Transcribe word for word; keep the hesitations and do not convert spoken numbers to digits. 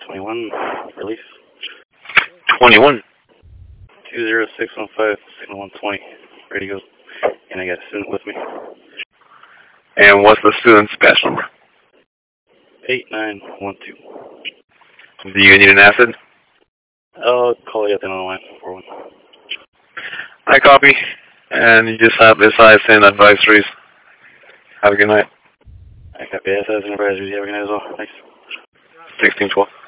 twenty-one, release. twenty-one. two zero six one five, signal one twenty, ready to go. And I got a student with me. And what's the student's badge number? eight nine one two. Do you need an acid? I'll call you at the end of the line, four one. I copy. And you just have this I send advisories. Have a good night. I copy. S as an advisory. Have a good night as well. Thanks. sixteen twelve.